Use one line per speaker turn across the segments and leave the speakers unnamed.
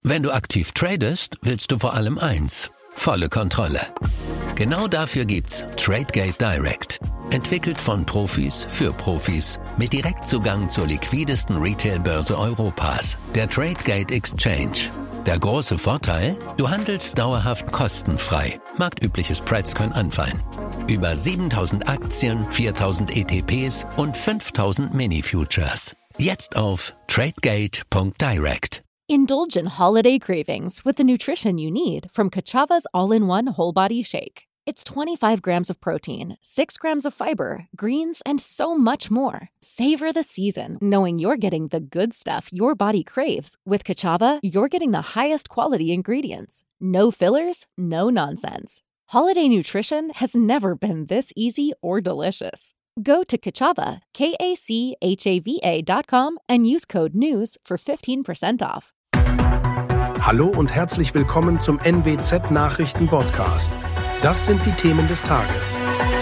Wenn du aktiv tradest, willst du vor allem eins: volle Kontrolle. Genau dafür gibt's Tradegate Direct. Entwickelt von Profis für Profis mit Direktzugang zur liquidesten Retail-Börse Europas, der Tradegate Exchange. Der große Vorteil? Du handelst dauerhaft kostenfrei. Marktübliche Spreads können anfallen. Über 7000 Aktien, 4000 ETPs und 5000 Mini-Futures. Jetzt auf tradegate.direct.
Indulge in holiday cravings with the nutrition you need from Kachava's all-in-one whole body shake. It's 25 grams of protein, 6 grams of fiber, greens, and so much more. Savor the season, knowing you're getting the good stuff your body craves. With Kachava, you're getting the highest quality ingredients. No fillers, no nonsense. Holiday nutrition has never been this easy or delicious. Go to Kachava, KACHAVA.com and use code NEWS for 15% off.
Hallo und herzlich willkommen zum NWZ-Nachrichten-Podcast. Das sind die Themen des Tages.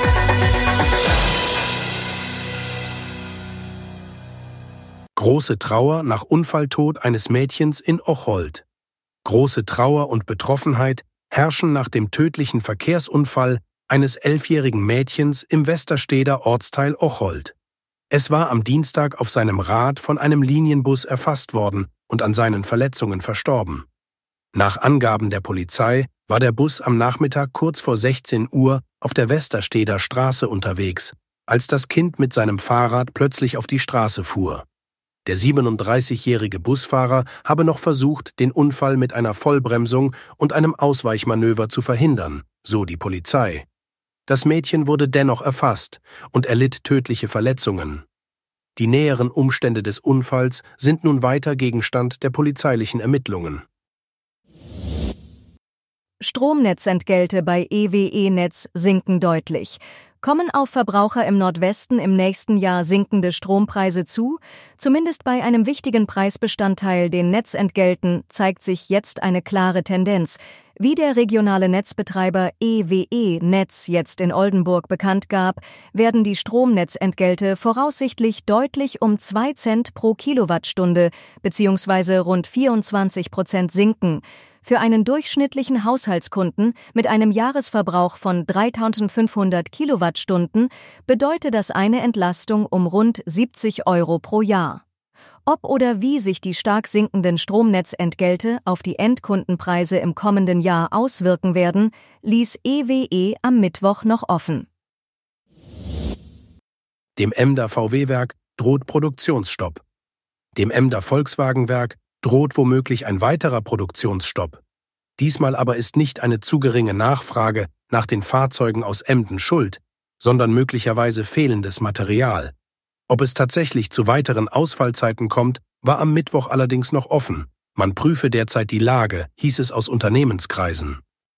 Große Trauer nach Unfalltod eines Mädchens in Ocholt. Große Trauer und Betroffenheit herrschen nach dem tödlichen Verkehrsunfall eines 11-jährigen Mädchens im Westersteder Ortsteil Ocholt. Es war am Dienstag auf seinem Rad von einem Linienbus erfasst worden und an seinen Verletzungen verstorben. Nach Angaben der Polizei war der Bus am Nachmittag kurz vor 16 Uhr auf der Westersteder Straße unterwegs, als das Kind mit seinem Fahrrad plötzlich auf die Straße fuhr. Der 37-jährige Busfahrer habe noch versucht, den Unfall mit einer Vollbremsung und einem Ausweichmanöver zu verhindern, so die Polizei. Das Mädchen wurde dennoch erfasst und erlitt tödliche Verletzungen. Die näheren Umstände des Unfalls sind nun weiter Gegenstand der polizeilichen Ermittlungen.
Stromnetzentgelte bei EWE-Netz sinken deutlich. Kommen auf Verbraucher im Nordwesten im nächsten Jahr sinkende Strompreise zu? Zumindest bei einem wichtigen Preisbestandteil, den Netzentgelten, zeigt sich jetzt eine klare Tendenz. Wie der regionale Netzbetreiber EWE-Netz jetzt in Oldenburg bekannt gab, werden die Stromnetzentgelte voraussichtlich deutlich um 2 Cent pro Kilowattstunde bzw. rund 24% sinken. Für einen durchschnittlichen Haushaltskunden mit einem Jahresverbrauch von 3.500 Kilowattstunden bedeutet das eine Entlastung um rund 70 € pro Jahr. Ob oder wie sich die stark sinkenden Stromnetzentgelte auf die Endkundenpreise im kommenden Jahr auswirken werden, ließ EWE am Mittwoch noch offen.
Dem Emder VW-Werk droht Produktionsstopp. Dem Emder Volkswagen-Werk droht womöglich ein weiterer Produktionsstopp. Diesmal aber ist nicht eine zu geringe Nachfrage nach den Fahrzeugen aus Emden schuld, sondern möglicherweise fehlendes Material. Ob es tatsächlich zu weiteren Ausfallzeiten kommt, war am Mittwoch allerdings noch offen. Man prüfe derzeit die Lage, hieß es aus Unternehmenskreisen.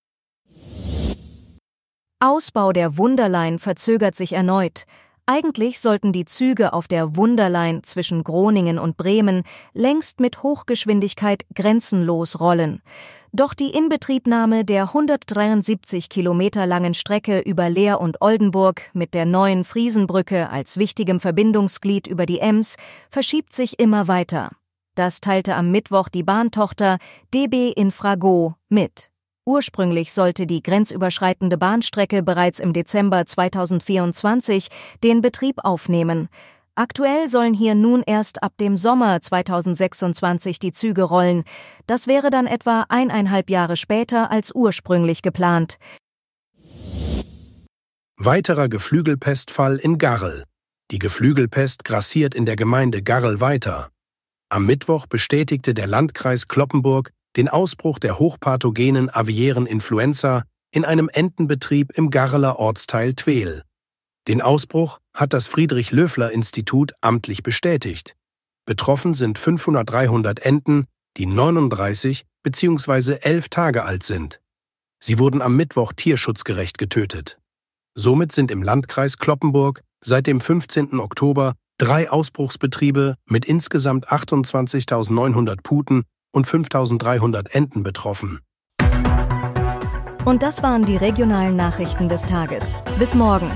Ausbau der Wunderline verzögert sich erneut. Eigentlich sollten die Züge auf der Wunderline zwischen Groningen und Bremen längst mit Hochgeschwindigkeit grenzenlos rollen. Doch die Inbetriebnahme der 173 Kilometer langen Strecke über Leer und Oldenburg mit der neuen Friesenbrücke als wichtigem Verbindungsglied über die Ems verschiebt sich immer weiter. Das teilte am Mittwoch die Bahntochter DB Infrago mit. Ursprünglich sollte die grenzüberschreitende Bahnstrecke bereits im Dezember 2024 den Betrieb aufnehmen. Aktuell sollen hier nun erst ab dem Sommer 2026 die Züge rollen. Das wäre dann etwa 1,5 Jahre später als ursprünglich geplant.
Weiterer Geflügelpestfall in Garrel. Die Geflügelpest grassiert in der Gemeinde Garrel weiter. Am Mittwoch bestätigte der Landkreis Cloppenburg den Ausbruch der hochpathogenen aviären Influenza in einem Entenbetrieb im Garreler Ortsteil Tweel. Den Ausbruch hat das Friedrich-Löffler-Institut amtlich bestätigt. Betroffen sind 500-300 Enten, die 39 bzw. 11 Tage alt sind. Sie wurden am Mittwoch tierschutzgerecht getötet. Somit sind im Landkreis Cloppenburg seit dem 15. Oktober 3 Ausbruchsbetriebe mit insgesamt 28.900 Puten und 5.300 Enten betroffen.
Und das waren die regionalen Nachrichten des Tages. Bis morgen.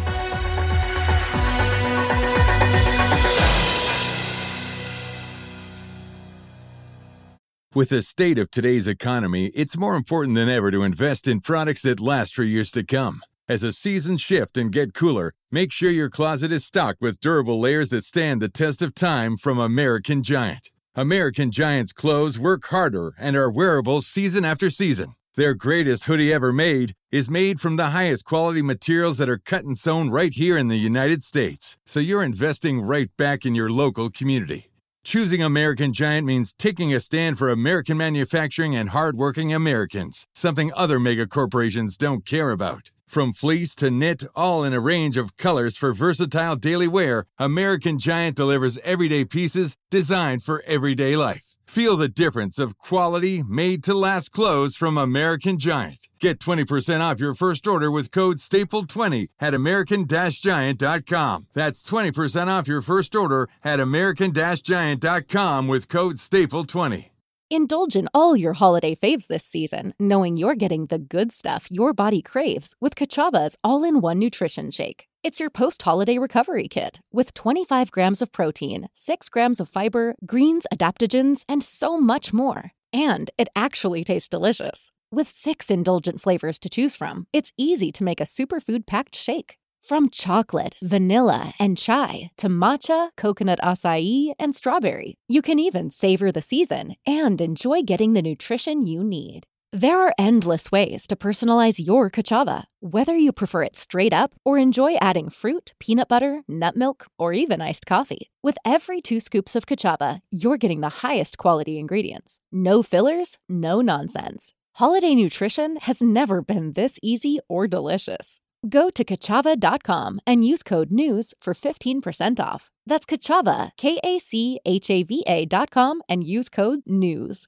With the state of today's economy, it's more important than ever to invest in products that last for years to come. As the seasons shift and get cooler, make sure your closet is stocked with durable layers that stand the test of time from American Giant. American Giant's clothes work harder and are wearable season after season. Their greatest hoodie ever made is made from the highest quality materials that are cut and sewn right here in the United States, so you're investing right back in your local community. Choosing American Giant means taking a stand for American manufacturing and hardworking Americans, something other mega corporations don't care about. From fleece to knit, all in a range of colors for versatile daily wear, American Giant delivers everyday pieces designed for everyday life. Feel the difference of quality, made-to-last clothes from American Giant. Get 20% off your first order with code STAPLE20 at american-giant.com. That's 20% off your first order at american-giant.com with code STAPLE20.
Indulge in all your holiday faves this season, knowing you're getting the good stuff your body craves with Kachava's all-in-one nutrition shake. It's your post-holiday recovery kit with 25 grams of protein, 6 grams of fiber, greens, adaptogens, and so much more. And it actually tastes delicious. With 6 indulgent flavors to choose from, it's easy to make a superfood-packed shake. From chocolate, vanilla, and chai to matcha, coconut acai, and strawberry, you can even savor the season and enjoy getting the nutrition you need. There are endless ways to personalize your Kachava, whether you prefer it straight up or enjoy adding fruit, peanut butter, nut milk, or even iced coffee. With every 2 scoops of Kachava, you're getting the highest quality ingredients. No fillers, no nonsense. Holiday nutrition has never been this easy or delicious. Go to Kachava.com and use code NEWS for 15% off. That's Kachava, Kachava.com, and use code NEWS.